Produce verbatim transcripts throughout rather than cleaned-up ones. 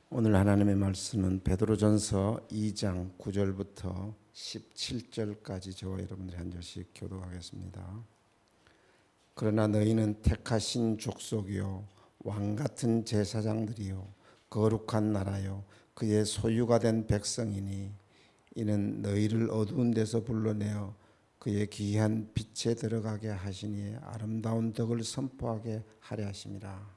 오늘 하나님의 말씀은 베드로전서 이 장 구 절부터 십칠 절까지 저와 여러분들이 한 절씩 교독하겠습니다. 그러나 너희는 택하신 족속이요 왕같은 제사장들이요 거룩한 나라요 그의 소유가 된 백성이니 이는 너희를 어두운 데서 불러내어 그의 귀한 빛에 들어가게 하시니 아름다운 덕을 선포하게 하려 하심이라.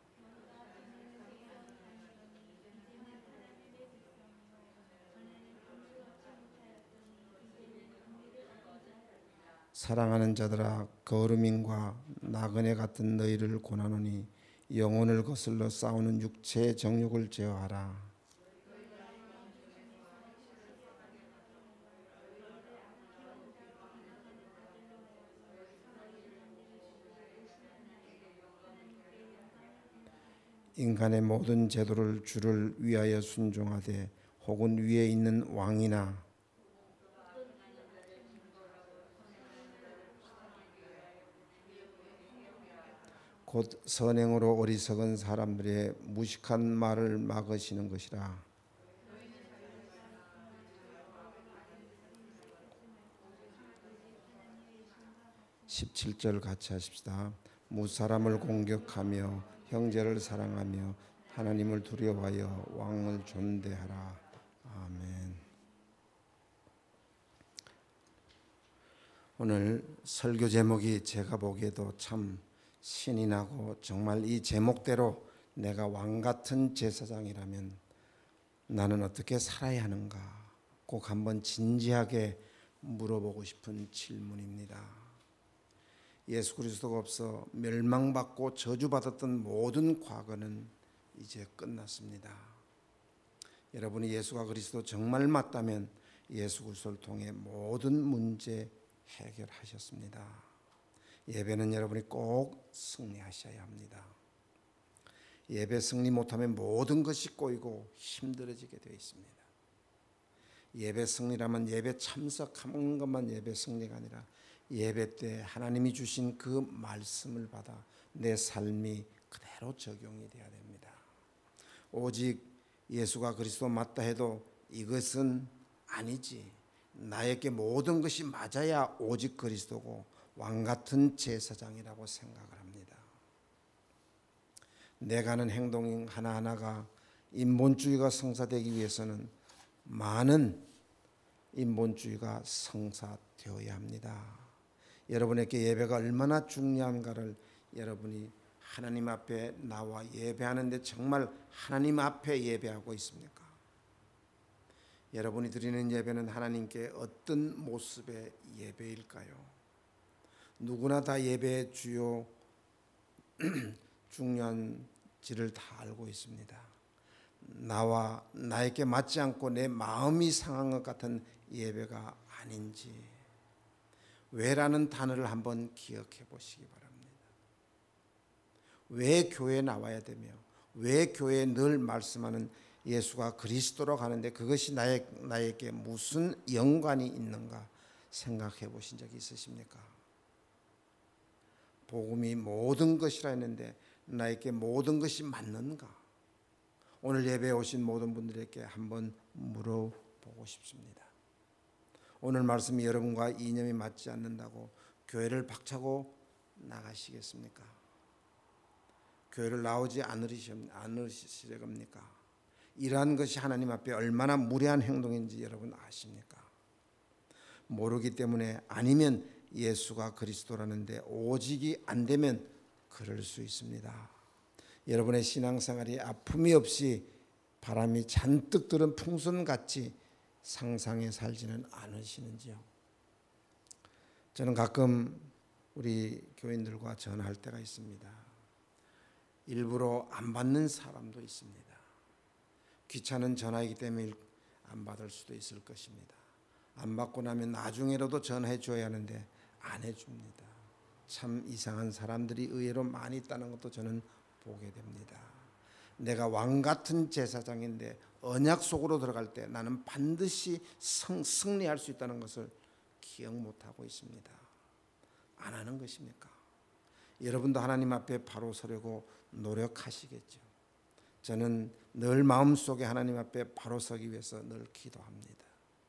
사랑하는 자들아 거루민과 나그네 같은 너희를 권하노니 영혼을 거슬러 싸우는 육체의 정욕을 제어하라. 인간의 모든 제도를 주를 위하여 순종하되 혹은 위에 있는 왕이나 곧 선행으로 어리석은 사람들의 무식한 말을 막으시는 것이라. 십칠 절 같이 하십시다. 무사람을 공격하며 형제를 사랑하며 하나님을 두려워하여 왕을 존대하라. 아멘. 오늘 설교 제목이 제가 보기에도 참 신이 나고 정말 이 제목대로 내가 왕같은 제사장이라면 나는 어떻게 살아야 하는가 꼭 한번 진지하게 물어보고 싶은 질문입니다. 예수 그리스도가 없어 멸망받고 저주받았던 모든 과거는 이제 끝났습니다. 여러분이 예수가 그리스도 정말 맞다면 예수 그리스도를 통해 모든 문제 해결하셨습니다. 예배는 여러분이 꼭 승리하셔야 합니다. 예배 승리 못하면 모든 것이 꼬이고 힘들어지게 되어 있습니다. 예배 승리라면 예배 참석하는 것만 예배 승리가 아니라 예배 때 하나님이 주신 그 말씀을 받아 내 삶이 그대로 적용이 되어야 됩니다. 오직 예수가 그리스도 맞다 해도 이것은 아니지. 나에게 모든 것이 맞아야 오직 그리스도고 왕같은 제사장이라고 생각을 합니다. 내가 하는 행동 하나하나가 인본주의가 성사되기 위해서는 많은 인본주의가 성사되어야 합니다. 여러분에게 예배가 얼마나 중요한가를 여러분이 하나님 앞에 나와 예배하는데 정말 하나님 앞에 예배하고 있습니까? 여러분이 드리는 예배는 하나님께 어떤 모습의 예배일까요? 누구나 다 예배의 주요 중요한지를 다 알고 있습니다. 나와 나에게 맞지 않고 내 마음이 상한 것 같은 예배가 아닌지 왜라는 단어를 한번 기억해 보시기 바랍니다. 왜 교회에 나와야 되며 왜 교회에 늘 말씀하는 예수가 그리스도로 가는데 그것이 나의, 나에게 무슨 연관이 있는가 생각해 보신 적이 있으십니까? 복음이 모든 것이라 했는데 나에게 모든 것이 맞는가? 오늘 예배에 오신 모든 분들에게 한번 물어보고 싶습니다. 오늘 말씀이 여러분과 이념이 맞지 않는다고 교회를 박차고 나가시겠습니까? 교회를 나오지 않으시려 겁니까? 이러한 것이 하나님 앞에 얼마나 무례한 행동인지 여러분 아십니까? 모르기 때문에 아니면 예수가 그리스도라는데 오직이 안 되면 그럴 수 있습니다. 여러분의 신앙생활이 아픔이 없이 바람이 잔뜩 들은 풍선같이 상상해 살지는 않으시는지요? 저는 가끔 우리 교인들과 전화할 때가 있습니다. 일부러 안 받는 사람도 있습니다. 귀찮은 전화이기 때문에 안 받을 수도 있을 것입니다. 안 받고 나면 나중에라도 전화해 줘야 하는데 안 해줍니다. 참 이상한 사람들이 의외로 많이 있다는 것도 저는 보게 됩니다. 내가 왕같은 제사장인데 언약 속으로 들어갈 때 나는 반드시 성, 승리할 수 있다는 것을 기억 못하고 있습니다. 안 하는 것입니까? 여러분도 하나님 앞에 바로 서려고 노력하시겠죠. 저는 늘 마음속에 하나님 앞에 바로 서기 위해서 늘 기도합니다.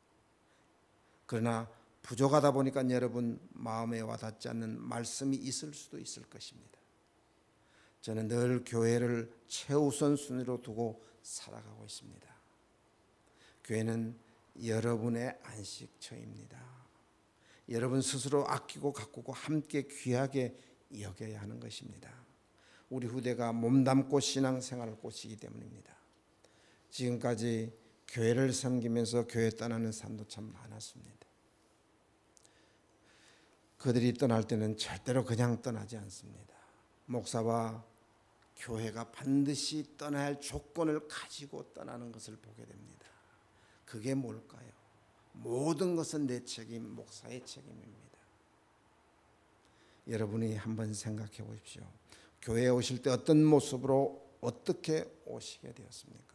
그러나 부족하다 보니까 여러분 마음에 와닿지 않는 말씀이 있을 수도 있을 것입니다. 저는 늘 교회를 최우선 순위로 두고 살아가고 있습니다. 교회는 여러분의 안식처입니다. 여러분 스스로 아끼고 가꾸고 함께 귀하게 여겨야 하는 것입니다. 우리 후대가 몸담고 신앙생활을 꽂히기 때문입니다. 지금까지 교회를 섬기면서 교회 떠나는 사람도 참 많았습니다. 그들이 떠날 때는 절대로 그냥 떠나지 않습니다. 목사와 교회가 반드시 떠나야 할 조건을 가지고 떠나는 것을 보게 됩니다. 그게 뭘까요? 모든 것은 내 책임, 목사의 책임입니다. 여러분이 한번 생각해 보십시오. 교회에 오실 때 어떤 모습으로 어떻게 오시게 되었습니까?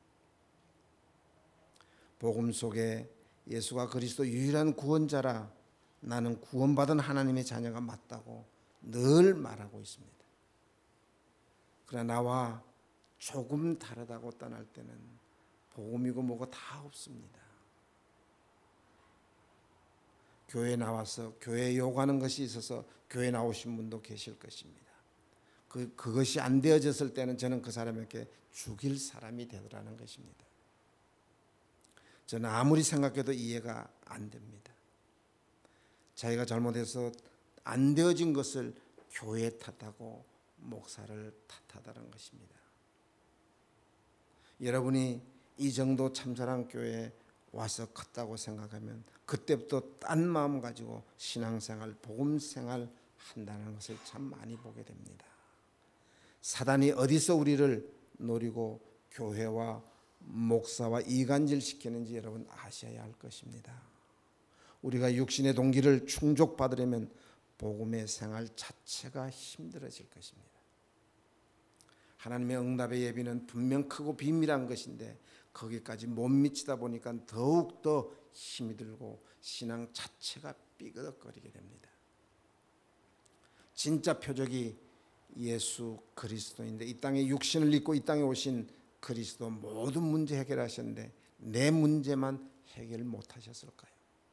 복음 속에 예수가 그리스도 유일한 구원자라 나는 구원받은 하나님의 자녀가 맞다고 늘 말하고 있습니다. 그러나 나와 조금 다르다고 떠날 때는 복음이고 뭐고 다 없습니다. 교회에 나와서 교회에 요구하는 것이 있어서 교회에 나오신 분도 계실 것입니다. 그, 그것이 안 되어졌을 때는 저는 그 사람에게 죽일 사람이 되더라는 것입니다. 저는 아무리 생각해도 이해가 안 됩니다. 자기가 잘못해서 안 되어진 것을 교회 탓하고 목사를 탓하다는 것입니다. 여러분이 이 정도 참사랑 교회에 와서 컸다고 생각하면 그때부터 딴 마음 가지고 신앙생활, 복음생활 한다는 것을 참 많이 보게 됩니다. 사단이 어디서 우리를 노리고 교회와 목사와 이간질시키는지 여러분 아셔야 할 것입니다. 우리가 육신의 동기를 충족받으려면 복음의 생활 자체가 힘들어질 것입니다. 하나님의 응답의 예비는 분명 크고 비밀한 것인데 거기까지 못 미치다 보니까 더욱더 힘이 들고 신앙 자체가 삐그덕거리게 됩니다. 진짜 표적이 예수 그리스도인데 이 땅에 육신을 입고 이 땅에 오신 그리스도 모든 문제 해결하셨는데 내 문제만 해결 못하셨을까요?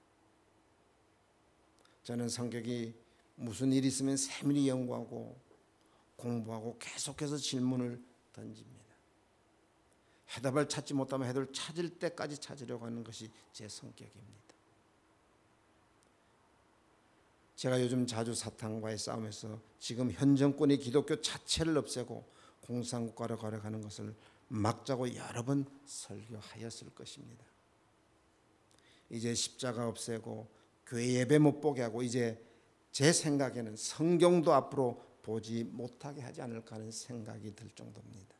저는 성격이 무슨 일이 있으면 세밀히 연구하고 공부하고 계속해서 질문을 던집니다. 해답을 찾지 못하면 해답을 찾을 때까지 찾으려고 하는 것이 제 성격입니다. 제가 요즘 자주 사탄과의 싸움에서 지금 현 정권이 기독교 자체를 없애고 공산국가로 가려가는 것을 막자고 여러 번 설교하였을 것입니다. 이제 십자가 없애고 교회 예배 못 보게 하고 이제 제 생각에는 성경도 앞으로 보지 못하게 하지 않을까 하는 생각이 들 정도입니다.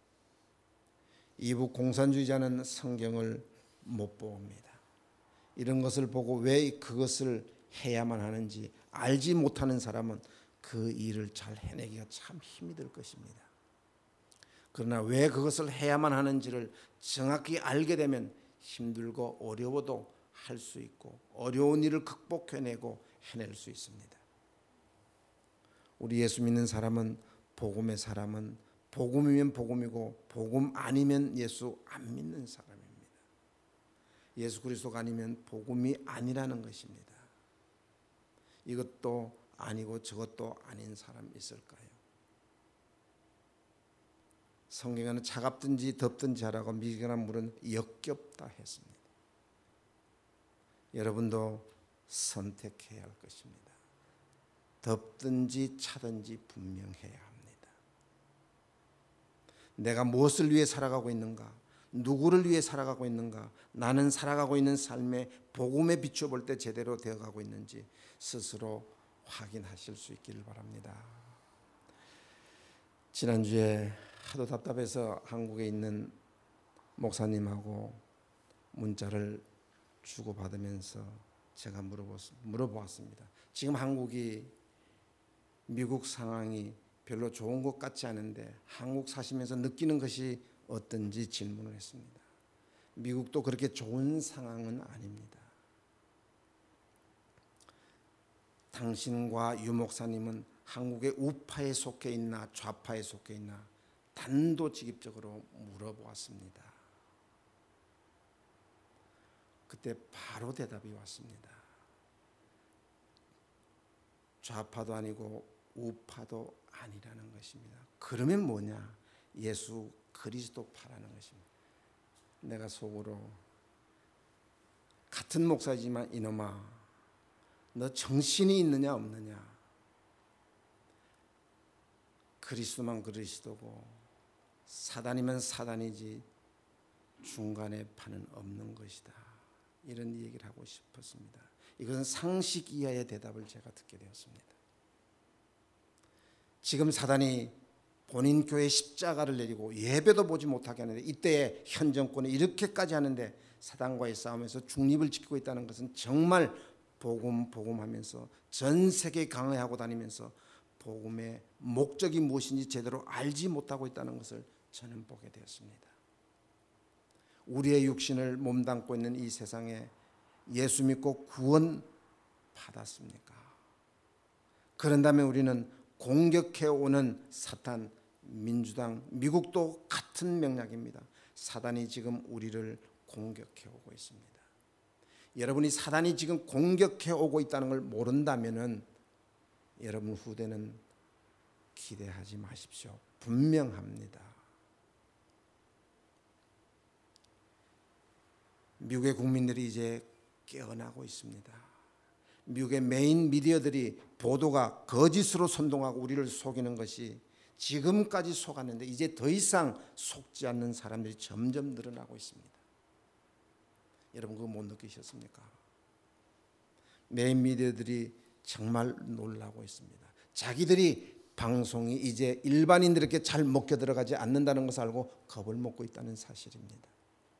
이북 공산주의자는 성경을 못 봅니다. 이런 것을 보고 왜 그것을 해야만 하는지 알지 못하는 사람은 그 일을 잘 해내기가 참 힘이 들 것입니다. 그러나 왜 그것을 해야만 하는지를 정확히 알게 되면 힘들고 어려워도 할 수 있고 어려운 일을 극복해내고 해낼 수 있습니다. 우리 예수 믿는 사람은 복음의 사람은 복음이면 복음이고 복음 아니면 예수 안 믿는 사람입니다. 예수 그리스도가 아니면 복음이 아니라는 것입니다. 이것도 아니고 저것도 아닌 사람 있을까요? 성경에는 차갑든지 덥든지 하라고 미개한 물은 역겹다 했습니다. 여러분도 선택해야 할 것입니다. 덥든지 차든지 분명해야 합니다. 내가 무엇을 위해 살아가고 있는가? 누구를 위해 살아가고 있는가? 나는 살아가고 있는 삶에 복음에 비춰볼 때 제대로 되어가고 있는지 스스로 확인하실 수 있기를 바랍니다. 지난주에 하도 답답해서 한국에 있는 목사님하고 문자를 주고받으면서 제가 물어보았습니다. 지금 한국이 미국 상황이 별로 좋은 것 같지 않은데 한국 사시면서 느끼는 것이 어떤지 질문을 했습니다. 미국도 그렇게 좋은 상황은 아닙니다. 당신과 유 목사님은 한국의 우파에 속해 있나 좌파에 속해 있나 단도직입적으로 물어보았습니다. 그때 바로 대답이 왔습니다. 좌파도 아니고 우파도 아니라는 것입니다. 그러면 뭐냐? 예수 그리스도파라는 것입니다. 내가 속으로 같은 목사지만 이놈아, 너 정신이 있느냐 없느냐? 그리스도만 그리스도고 사단이면 사단이지 중간에 판은 없는 것이다. 이런 얘기를 하고 싶었습니다. 이것은 상식 이하의 대답을 제가 듣게 되었습니다. 지금 사단이 본인 교회 십자가를 내리고 예배도 보지 못하게 하는데, 이때에 현 정권이 이렇게까지 하는데 사단과의 싸움에서 중립을 지키고 있다는 것은 정말 복음 복음 하면서 전 세계에 강해하고 다니면서 복음의 목적이 무엇인지 제대로 알지 못하고 있다는 것을 저는 보게 되었습니다. 우리의 육신을 몸담고 있는 이 세상에 예수 믿고 구원 받았습니까? 그런다면 우리는 공격해 오는 사탄, 민주당, 미국도 같은 맥락입니다. 사단이 지금 우리를 공격해 오고 있습니다. 여러분이 사단이 지금 공격해 오고 있다는 걸 모른다면은 여러분 후대는 기대하지 마십시오. 분명합니다. 미국의 국민들이 이제 깨어나고 있습니다. 미국의 메인 미디어들이 보도가 거짓으로 선동하고 우리를 속이는 것이 지금까지 속았는데 이제 더 이상 속지 않는 사람들이 점점 늘어나고 있습니다. 여러분 그거 못 느끼셨습니까? 메인 미디어들이 정말 놀라고 있습니다. 자기들이 방송이 이제 일반인들에게 잘 먹혀 들어가지 않는다는 것을 알고 겁을 먹고 있다는 사실입니다.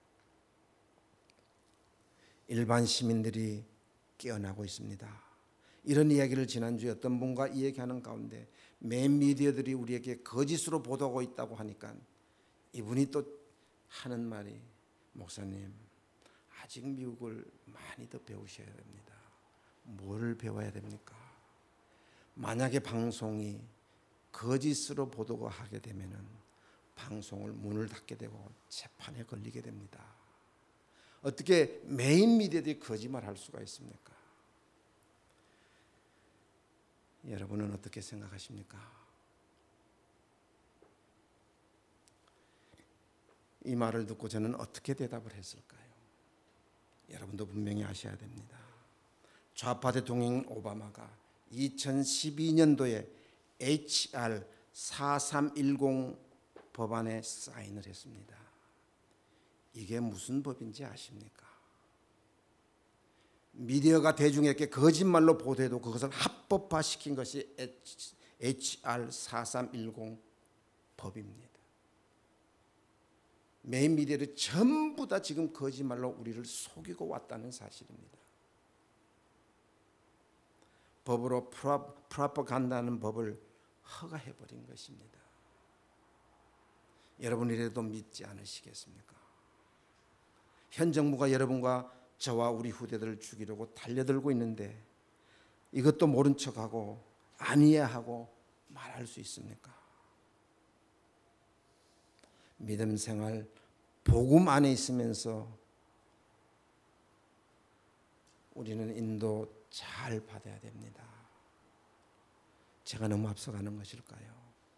일반 시민들이 깨어나고 있습니다. 이런 이야기를 지난주에 어떤 분과 이야기하는 가운데 메인 미디어들이 우리에게 거짓으로 보도하고 있다고 하니까 이분이 또 하는 말이, 목사님 아직 미국을 많이 더 배우셔야 됩니다. 뭘 배워야 됩니까? 만약에 방송이 거짓으로 보도가 하게 되면은 방송을 문을 닫게 되고 재판에 걸리게 됩니다. 어떻게 메인 미디어들이 거짓말할 수가 있습니까? 여러분은 어떻게 생각하십니까? 이 말을 듣고 저는 어떻게 대답을 했을까요? 여러분도 분명히 아셔야 됩니다. 좌파 대통령 오바마가 이천십이 년도에 에이치알 사삼일공 법안에 사인을 했습니다. 이게 무슨 법인지 아십니까? 미디어가 대중에게 거짓말로 보도해도 그것을 합법화시킨 것이 에이치알 사삼일공 법입니다. 메인 미디어를 전부 다 지금 거짓말로 우리를 속이고 왔다는 사실입니다. 법으로 프로파간다는 법을 허가해버린 것입니다. 여러분 이래도 믿지 않으시겠습니까? 현 정부가 여러분과 저와 우리 후대들을 죽이려고 달려들고 있는데 이것도 모른 척하고 아니야 하고 말할 수 있습니까? 믿음 생활 복음 안에 있으면서 우리는 인도 잘 받아야 됩니다. 제가 너무 앞서가는 것일까요?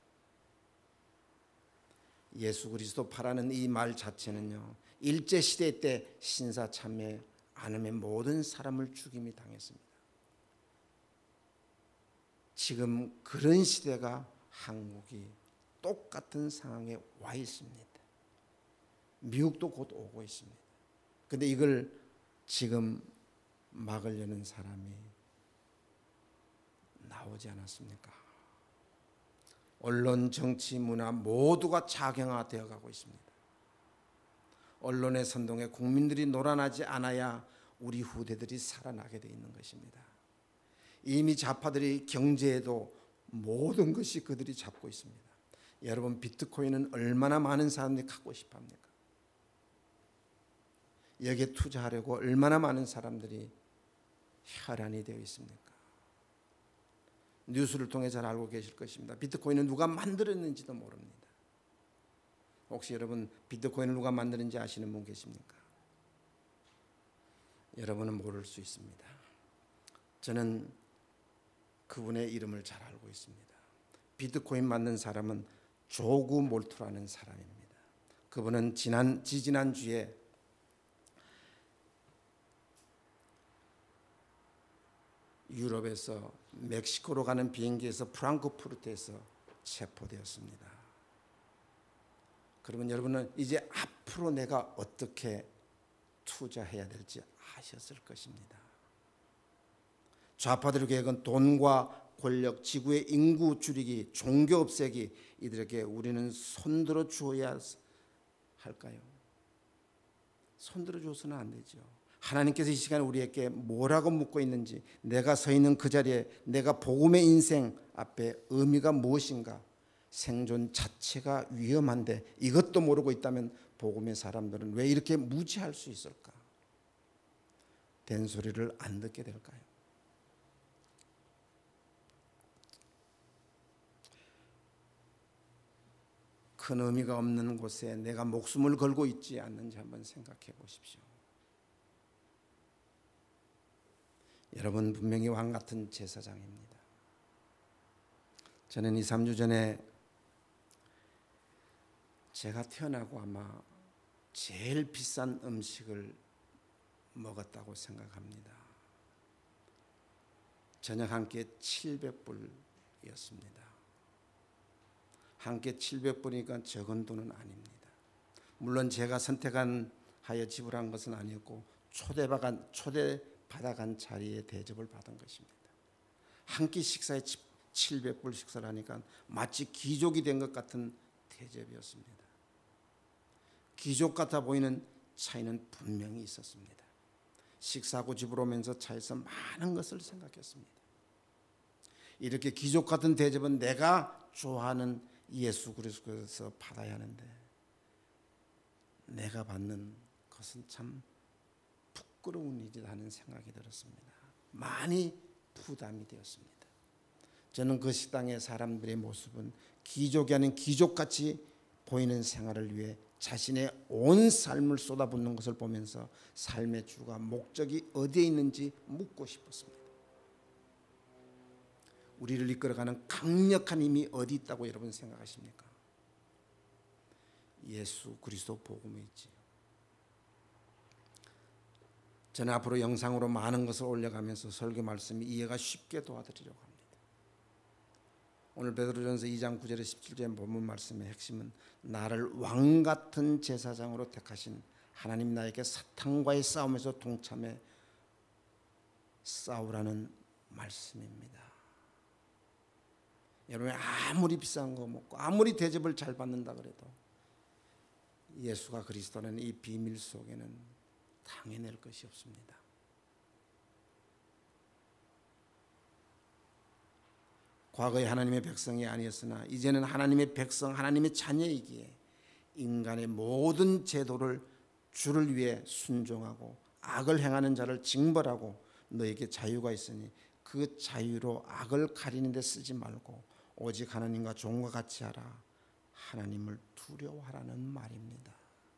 예수 그리스도 파라는 이 말 자체는요, 일제시대 때 신사참회 안 하면 모든 사람을 죽임이 당했습니다. 지금 그런 시대가 한국이 똑같은 상황에 와 있습니다. 미국도 곧 오고 있습니다. 그런데 이걸 지금 막으려는 사람이 나오지 않았습니까? 언론, 정치, 문화 모두가 작용화되어 가고 있습니다. 언론의 선동에 국민들이 놀아나지 않아야 우리 후대들이 살아나게 되어 있는 것입니다. 이미 좌파들이 경제에도 모든 것이 그들이 잡고 있습니다. 여러분 비트코인은 얼마나 많은 사람들이 갖고 싶어 합니까? 여기에 투자하려고 얼마나 많은 사람들이 혈안이 되어 있습니까? 뉴스를 통해 잘 알고 계실 것입니다. 비트코인은 누가 만들었는지도 모릅니다. 혹시 여러분 비트코인을 누가 만드는지 아시는 분 계십니까? 여러분은 모를 수 있습니다. 저는 그분의 이름을 잘 알고 있습니다. 비트코인 만든 사람은 조구 몰투라는 사람입니다. 그분은 지난 지지난 주에 유럽에서 멕시코로 가는 비행기에서 프랑크푸르트에서 체포되었습니다. 그러면 여러분은 이제 앞으로 내가 어떻게 투자해야 될지 아셨을 것입니다. 좌파들의 계획은 돈과 권력, 지구의 인구 줄이기, 종교 없애기, 이들에게 우리는 손들어 주어야 할까요? 손들어 줘서는 안 되죠. 하나님께서 이 시간에 우리에게 뭐라고 묻고 있는지, 내가 서 있는 그 자리에 내가 복음의 인생 앞에 의미가 무엇인가, 생존 자체가 위험한데 이것도 모르고 있다면 복음의 사람들은 왜 이렇게 무지할 수 있을까? 된소리를 안 듣게 될까요? 큰 의미가 없는 곳에 내가 목숨을 걸고 있지 않는지 한번 생각해 보십시오. 여러분 분명히 왕 같은 제사장입니다. 저는 이, 삼 주 전에 제가 태어나고 아마 제일 비싼 음식을 먹었다고 생각합니다. 저녁 한 끼에 칠백 불이었습니다. 한 끼에 칠백 불이니까 적은 돈은 아닙니다. 물론 제가 선택한 하여 지불한 것은 아니었고 초대받은 초대 받아간 자리에 대접을 받은 것입니다. 한 끼 식사에 칠백 불 식사를 하니까 마치 귀족이 된 것 같은 대접이었습니다. 귀족 같아 보이는 차이는 분명히 있었습니다. 식사하고 집으로 오면서 차에서 많은 것을 생각했습니다. 이렇게 귀족 같은 대접은 내가 좋아하는 예수 그리스도에서 받아야 하는데 내가 받는 것은 참 부끄러운 일이다 하는 생각이 들었습니다. 많이 부담이 되었습니다. 저는 그 식당의 사람들의 모습은 귀족이 아닌 귀족같이 보이는 생활을 위해 자신의 온 삶을 쏟아붓는 것을 보면서 삶의 주가 목적이 어디에 있는지 묻고 싶었습니다. 우리를 이끌어가는 강력한 힘이 어디 있다고 여러분 생각하십니까? 예수 그리스도 복음에 있지요. 저는 앞으로 영상으로 많은 것을 올려가면서 설교 말씀이 이해가 쉽게 도와드리려고 합니다. 오늘 베드로전서 이 장 구 절에 십칠 절의 본문 말씀의 핵심은 나를 왕 같은 제사장으로 택하신 하나님 나에게 사탄과의 싸움에서 동참해 싸우라는 말씀입니다. 여러분 아무리 비싼 거 먹고 아무리 대접을 잘 받는다 그래도 예수가 그리스도는 이 비밀 속에는 당해낼 것이 없습니다. 과거에 하나님의 백성이 아니었으나 이제는 하나님의 백성, 하나님의 자녀이기에 인간의 모든 제도를 주를 위해 순종하고 악을 행하는 자를 징벌하고 너에게 자유가 있으니 그 자유로 악을 가리는 데 쓰지 말고 오직 하나님과 종과 같이 하라. 하나님을 두려워하라는 말입니다.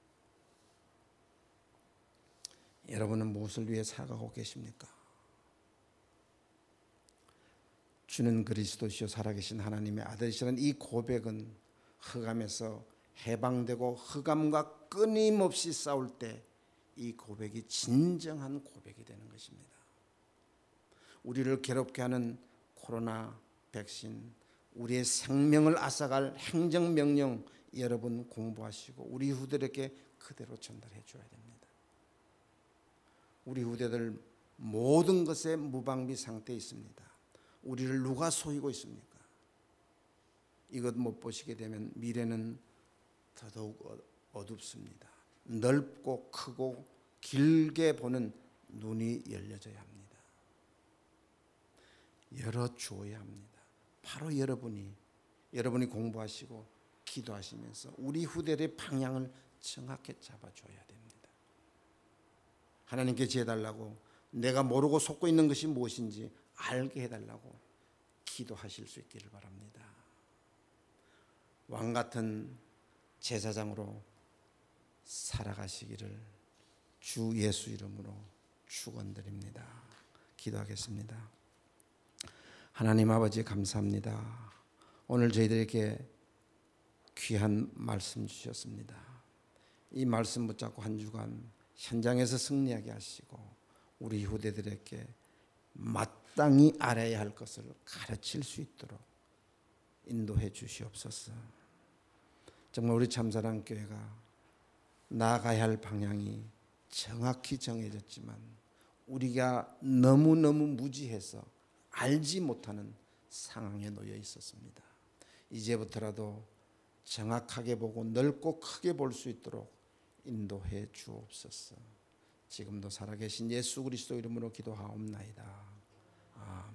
여러분은 무엇을 위해 살아가고 계십니까? 주는 그리스도시요 살아계신 하나님의 아들이시라는 이 고백은 흑암에서 해방되고 흑암과 끊임없이 싸울 때 이 고백이 진정한 고백이 되는 것입니다. 우리를 괴롭게 하는 코로나 백신, 우리의 생명을 앗아갈 행정명령 여러분 공부하시고 우리 후대들에게 그대로 전달해 줘야 됩니다. 우리 후대들 모든 것에 무방비 상태에 있습니다. 우리를 누가 속이고 있습니까? 이것 못 보시게 되면 미래는 더더욱 어둡습니다. 넓고 크고 길게 보는 눈이 열려져야 합니다. 열어주어야 합니다. 바로 여러분이 여러분이 공부하시고 기도하시면서 우리 후대의 방향을 정확히 잡아줘야 됩니다. 하나님께 지혜달라고 내가 모르고 속고 있는 것이 무엇인지 알게 해달라고 기도하실 수 있기를 바랍니다. 왕 같은 제사장으로 살아가시기를 주 예수 이름으로 축원드립니다. 기도하겠습니다. 하나님 아버지 감사합니다. 오늘 저희들에게 귀한 말씀 주셨습니다. 이 말씀 붙잡고 한 주간 현장에서 승리하게 하시고 우리 후대들에게 마땅히 알아야 할 것을 가르칠 수 있도록 인도해 주시옵소서. 정말 우리 참사랑교회가 나아가야 할 방향이 정확히 정해졌지만 우리가 너무너무 무지해서 알지 못하는 상황에 놓여 있었습니다. 이제부터라도 정확하게 보고 넓고 크게 볼 수 있도록 인도해 주옵소서. 지금도 살아계신 예수 그리스도 이름으로 기도하옵나이다. 아멘.